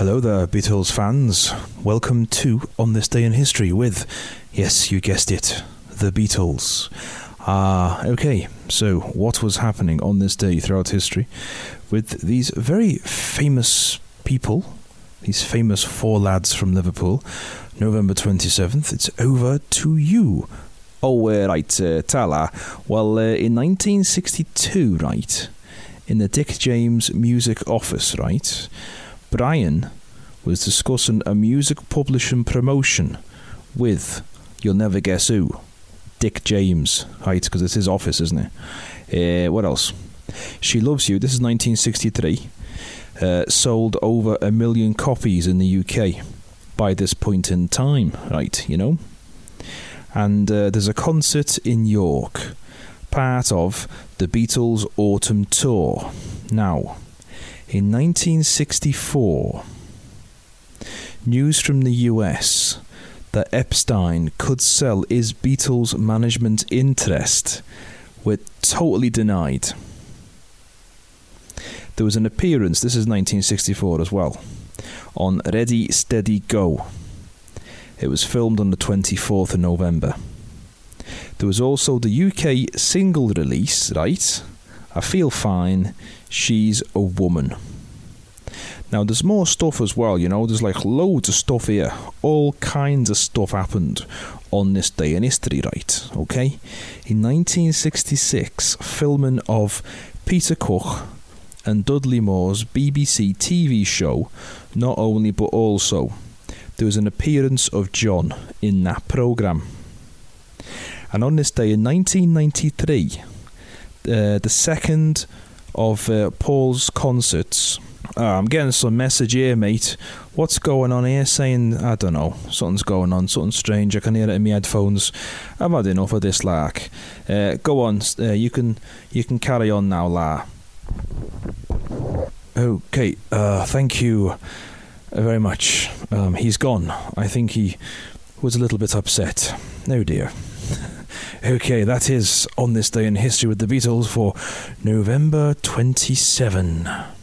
Hello there, Beatles fans. Welcome to On This Day in History with, yes, you guessed it, the Beatles. Okay, so what was happening on this day throughout history with these very famous people, these famous four lads from Liverpool? November 27th, it's over to you. Right, Tala. Well, in 1962, right, in the Dick James Music Office, right, Brian was discussing a music publishing promotion with, you'll never guess who, Dick James, right, because it's his office, isn't it? What else? She Loves You, this is 1963, sold over 1 million copies in the UK by this point in time, right, you know? And there's a concert in York, part of the Beatles' Autumn Tour. Now, in 1964, news from the US that Epstein could sell his Beatles management interest were totally denied. There was an appearance, this is 1964 as well, on Ready, Steady, Go. It was filmed on the 24th of November. There was also the UK single release, right? I Feel Fine, She's a Woman. Now, there's more stuff as well, you know. There's like loads of stuff here. All kinds of stuff happened on this day in history, right? Okay? In 1966, filming of Peter Cook and Dudley Moore's BBC TV show, Not Only But Also, there was an appearance of John in that programme. And on this day in 1993, the second of Paul's concerts. I'm getting some message here, mate. What's going on here? Saying, I don't know, something's going on, something strange. I can hear it in my headphones. I've had enough of this, lark. Go on, you can carry on now, La. Okay, thank you very much. He's gone. I think he was a little bit upset. Oh dear. Okay, that is On This Day in History with the Beatles for November 27.